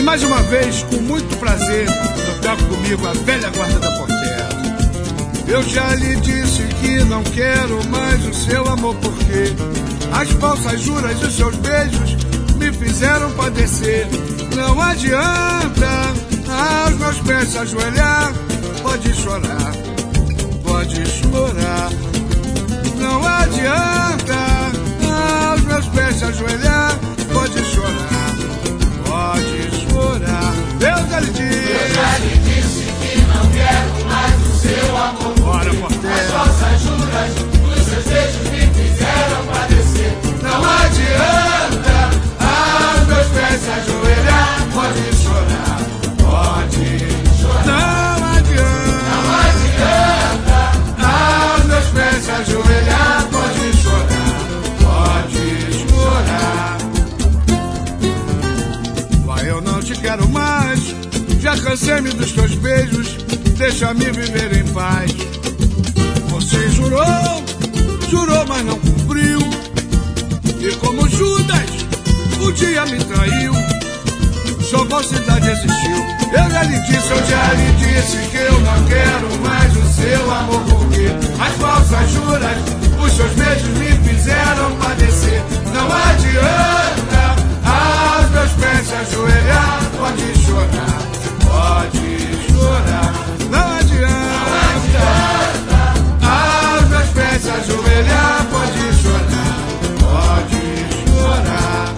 Mais uma vez, com muito prazer, eu toco comigo a velha guarda da Portela. Eu já lhe disse que não quero mais o seu amor, porque as falsas juras e os seus beijos me fizeram padecer. Não adianta aos meus pés se ajoelhar, pode chorar, pode chorar. Não adianta aos meus pés se ajoelhar, pode chorar, pode chorar. Eu já lhe disse que não quero mais o seu amor. Bora, Portela. As falsas juras, os seus beijos me fizeram padecer. Não adianta aos meus pés se ajoelhar, pode chorar, pode chorar. Não adianta aos meus pés se ajoelhar, pode chorar, pode chorar. Vai, eu não te quero mais, já cansei-me dos teus beijos, deixa-me viver em paz. Você jurou, mas não cumpriu, e como Judas, um dia me traiu, só falsidade existiu. Eu já lhe disse que eu não quero mais o seu amor, porque as falsas juras, os seus beijos me fizeram padecer. Não adianta aos meus pés se ajoelhar, pode chorar, pode chorar. Não adianta aos meus pés se ajoelhar, pode chorar, pode chorar.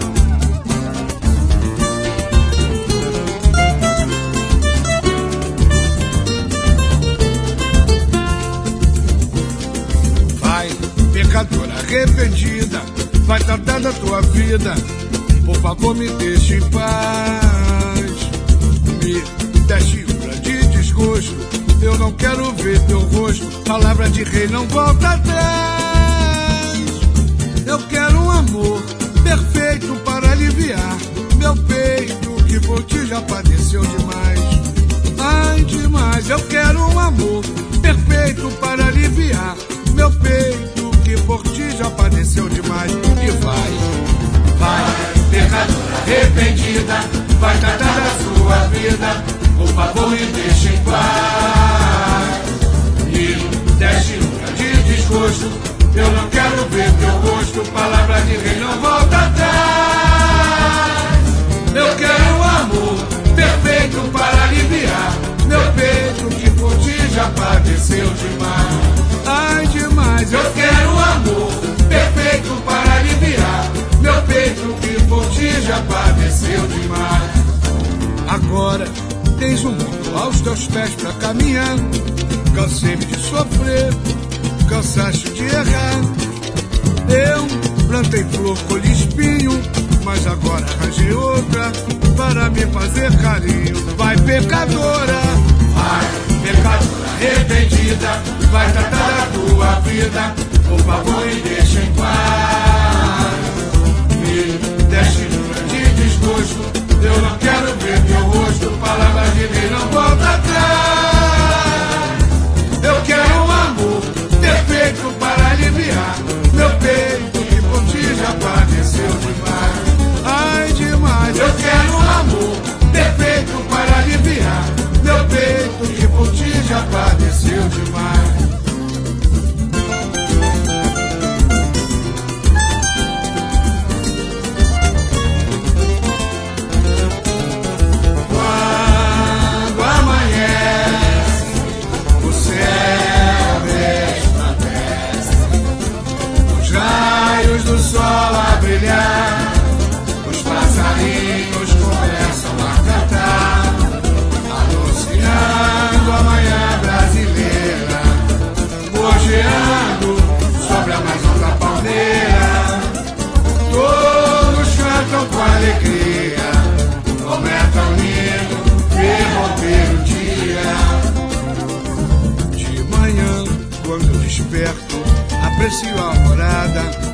Vai, pecadora arrependida, vai tratar da tua vida, por favor me deixe em paz. Me deixe um grande desgosto, eu não quero ver teu rosto, palavra de rei não volta atrás. Eu quero um amor perfeito para aliviar meu peito, que por ti já padeceu demais. Ai, demais, eu quero um amor perfeito para aliviar meu peito, que por ti já padeceu demais. E vai, Pecadora arrependida, vai tratar da sua vida, por favor me deixe em paz. Me deixe um grande desgosto, eu não quero ver teu rosto, palavra de rei não volta atrás. Eu quero um amor perfeito para aliviar meu peito, que por ti já padeceu demais. ai, demais, Eu quero um amor perfeito para aliviar meu peito, que por ti já padeceu demais. agora tens um mundo aos teus pés pra caminhar. Cansei-me de sofrer, cansaste de errar. Eu plantei flor, colhi espinho, mas agora arranjei outra para me fazer carinho. Vai, pecadora, Vai, pecadora arrependida, vai tratar da tua vida, por favor me deixe em paz. Me deixe um grande desgosto, eu não quero ver teu rosto, palavra de rei não volta atrás. Eu quero um amor perfeito para aliviar meu peito, que por ti já padeceu demais. ai, demais, Eu quero um amor perfeito para aliviar meu peito, que por ti já padeceu demais. Quando amanhece, o céu resplandece, os raios do sol a brilhar, os passarinhos começam a cantar, anunciando a manhã brasileira, bojeando sobre a mais alta palmeira. Todos cantam com alegria, como é tão lindo ver romper o dia. de manhã, quando eu desperto, aprecio a alvorada.